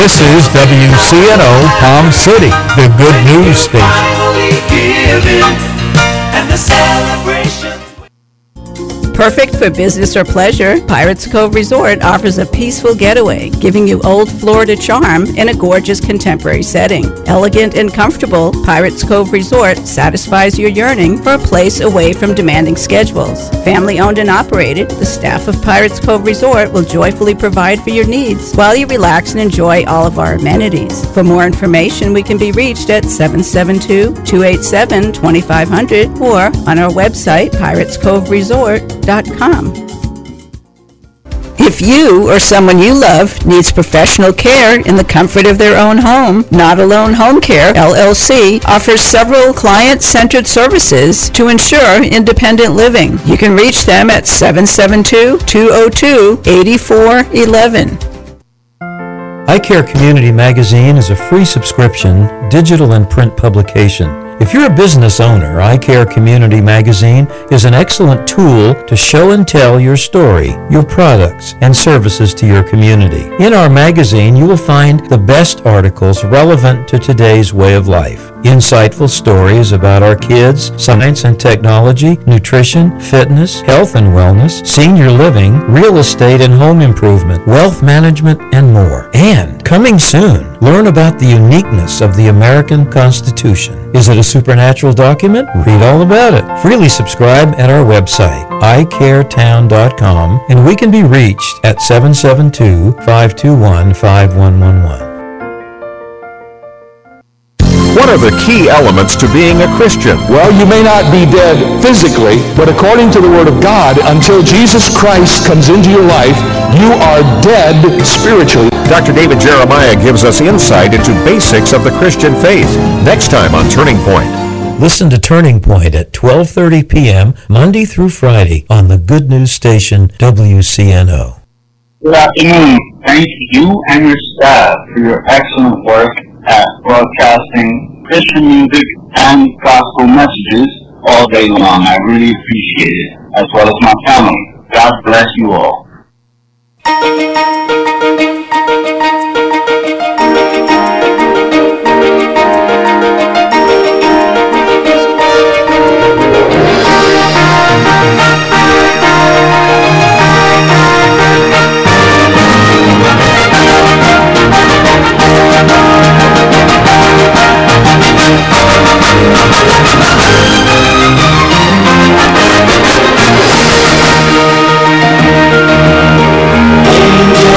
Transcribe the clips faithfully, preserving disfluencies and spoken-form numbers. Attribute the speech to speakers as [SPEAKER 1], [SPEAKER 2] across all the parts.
[SPEAKER 1] This is W C N O Palm City, the good news station.
[SPEAKER 2] Perfect for business or pleasure, Pirates Cove Resort offers a peaceful getaway, giving you old Florida charm in a gorgeous contemporary setting. Elegant and comfortable, Pirates Cove Resort satisfies your yearning for a place away from demanding schedules. Family owned and operated, the staff of Pirates Cove Resort will joyfully provide for your needs while you relax and enjoy all of our amenities. For more information, we can be reached at seven seven two, two eight seven, two five zero zero or on our website, pirates cove resort dot com. If you or someone you love needs professional care in the comfort of their own home, Not Alone Home Care, L L C, offers several client-centered services to ensure independent living. You can reach them at seven seven two, two zero two, eight four one one.
[SPEAKER 3] iCare Community Magazine is a free subscription, digital and print publication. If you're a business owner, iCare Community Magazine is an excellent tool to show and tell your story, your products, and services to your community. In our magazine, you will find the best articles relevant to today's way of life. Insightful stories about our kids, science and technology, nutrition, fitness, health and wellness, senior living, real estate and home improvement, wealth management, and more. And coming soon, learn about the uniqueness of the American Constitution. Is it a supernatural document? Read all about it. Freely subscribe at our website, i care town dot com, and we can be reached at seven seven two, five two one, five one one one.
[SPEAKER 4] What are the key elements to being a Christian?
[SPEAKER 5] Well, you may not be dead physically, but according to the Word of God, until Jesus Christ comes into your life, you are dead spiritually.
[SPEAKER 4] Doctor David Jeremiah gives us insight into basics of the Christian faith. Next time on Turning Point.
[SPEAKER 3] Listen to Turning Point at twelve thirty p.m. Monday through Friday on the Good News Station W C N O.
[SPEAKER 6] Good afternoon. Thank you and your staff for your excellent work at broadcasting Christian music and gospel messages all day long. I really appreciate it, as well as my family. God bless you all.
[SPEAKER 7] Angels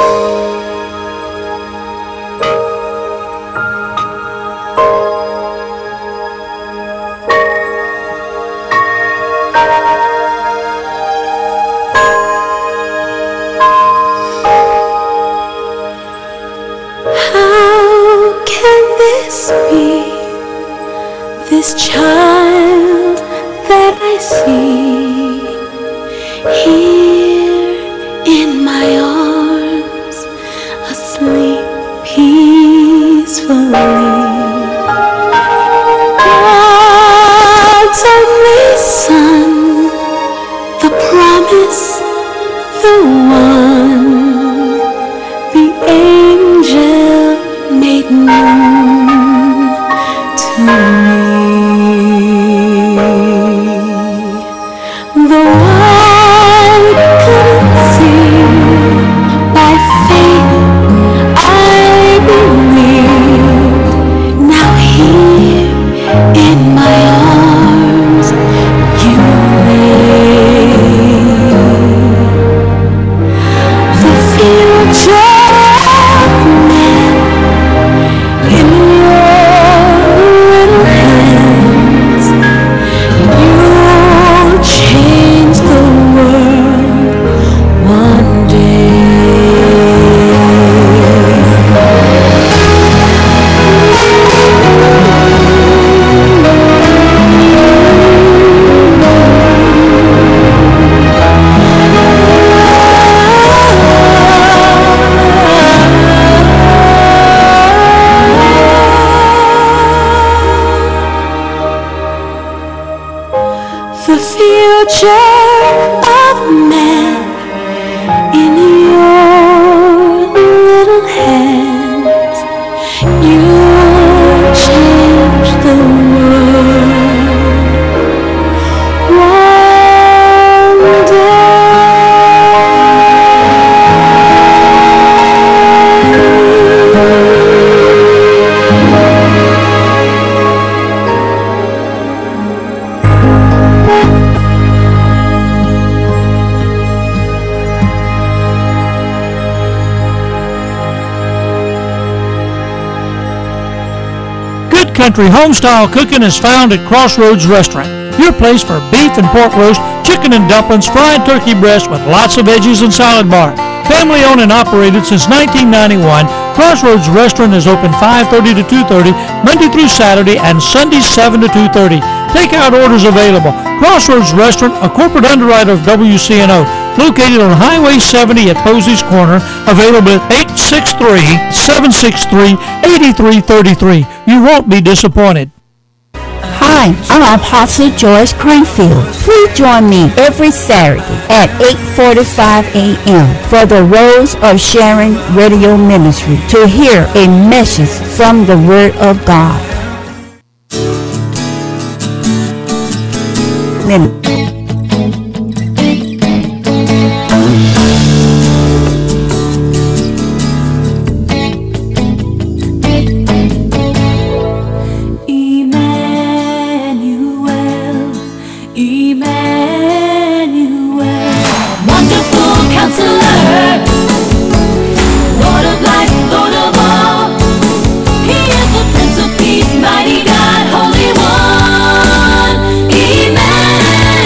[SPEAKER 7] This child that I see here in my arms, asleep peacefully. God's only Son, the promise, the one, the angel made known to me. The world couldn't see, by faith I believe. Now here in my arms you lay. The future of man in your little hands. You'll change the world one The future of man in your little hands. You change the world one
[SPEAKER 8] Country home-style cooking is found at Crossroads Restaurant, your place for beef and pork roast, chicken and dumplings, fried turkey breast with lots of veggies and salad bar. Family owned and operated since nineteen ninety-one, Crossroads Restaurant is open five thirty to two thirty, Monday through Saturday, and Sunday seven to two thirty. Takeout orders available. Crossroads Restaurant, a corporate underwriter of W C N O, located on Highway seventy at Posey's Corner, available at eight six three, seven six three, eight three three three. You won't be disappointed.
[SPEAKER 9] Hi, I'm Apostle Joyce Cranfield. Please join me every Saturday at eight forty-five a.m. for the Rose of Sharon Radio Ministry to hear a message from the Word of God. Min-
[SPEAKER 7] Mighty God, Holy One, Emmanuel.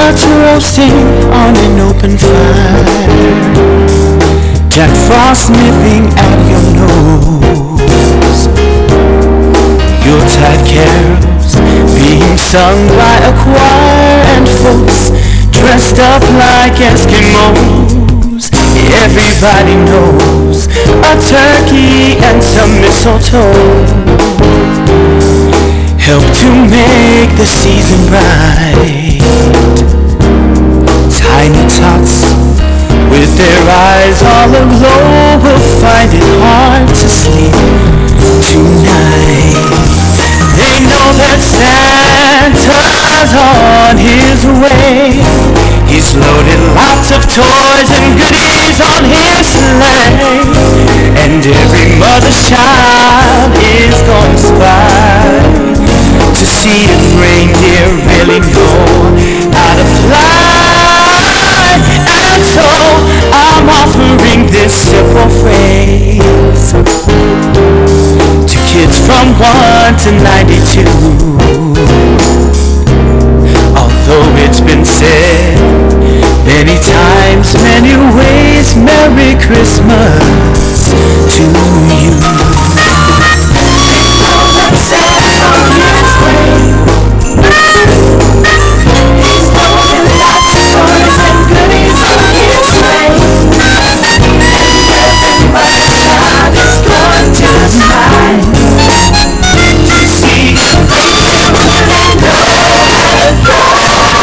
[SPEAKER 7] Chestnuts roasting on an open fire, Jack Frost nipping at your nose, Yuletide carols being sung by a choir, and folks dressed up like Eskimos. Everybody knows a turkey and some mistletoe help to make the season bright. Tiny tots with their eyes all aglow will find it hard to sleep tonight. They know that Santa's on his way. He's loaded lots of toys and goodies on his sleigh, and every mother's child is gonna spy to see if reindeer really know how to fly. And so I'm offering this simple phrase to kids from one to ninety-two. Although it's been said many times, many ways, Merry Christmas to you. He's loading lots of toys and goodies on his sleigh, and everybody's child is going to smile to see if they really know how to fly.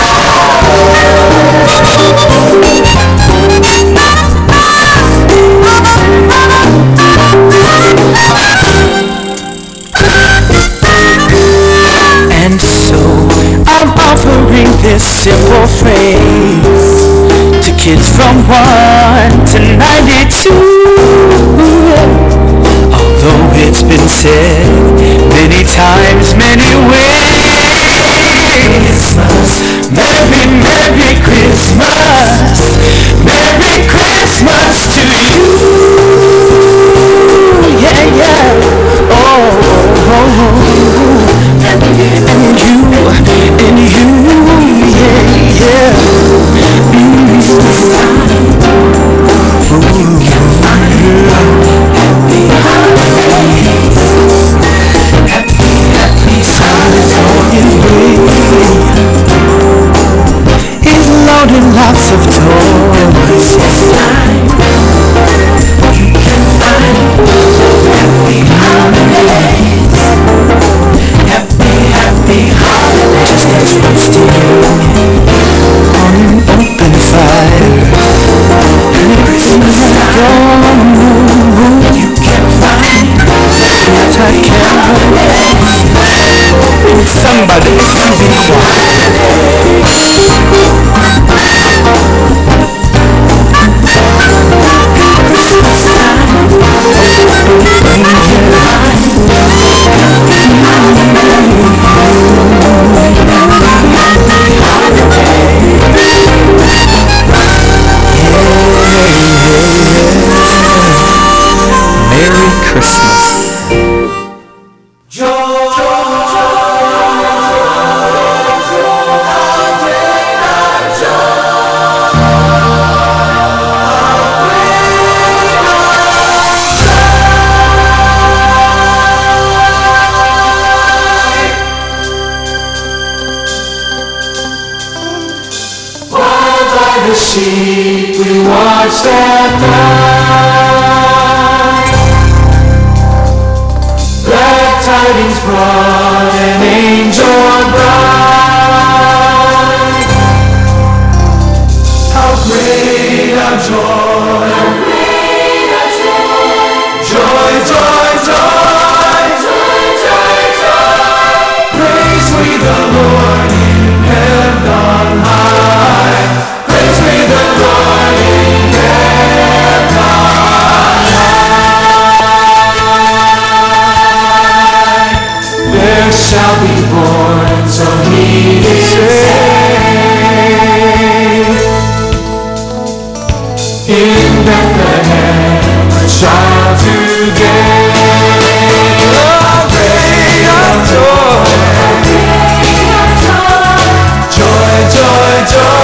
[SPEAKER 7] And so I'm offering this simple phrase to kids from one to ninety-two. Although it's been said many times, many ways, Merry, Merry Christmas, Merry Christmas to you. Yeah, yeah, oh, oh, oh. And you, and you, yeah, yeah. Mm-hmm. Happy holidays, happy, happy holidays on his way. He's loading lots of toys. You can find happy holidays. Happy, happy holidays. Just as roasting on an open fire. And Christmas dawn, you can find Yuletide carols being sung by the soothing choir. Christmas time, Merry Christmas.
[SPEAKER 10] The sheep we watched at night, glad tidings brought an angel bride. How great our joy, how great our joy, joy, joy, joy, joy, joy, joy. Praise we the Lord in heaven on high. Praise we the Lord in heaven high. There shall be born, so he is saved. In Bethlehem, a child today. Oh, great our joy, joy, joy, joy.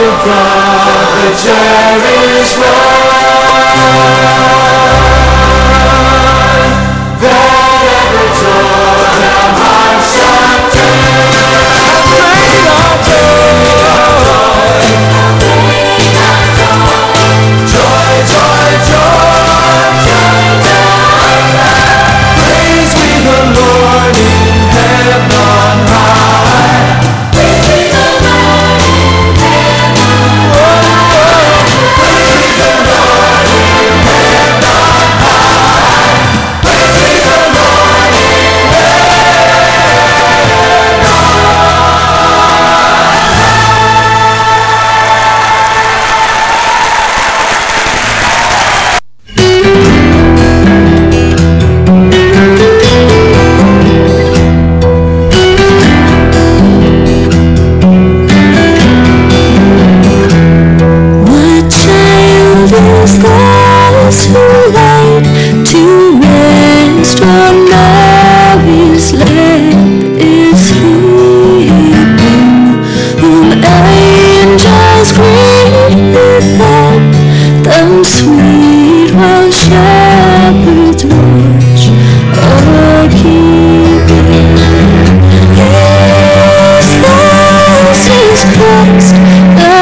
[SPEAKER 10] of God, the cherished one, that ever joy our hearts shall turn. Great our joy, joy, joy, joy, praise we the Lord in heaven on high. Praise we the Lord in heaven on high. Praise we the Lord in heaven on high. Praise we the Lord in heaven on
[SPEAKER 7] What child is this who laid to rest on Mary's lap is sleeping, whom angels greet with them sweet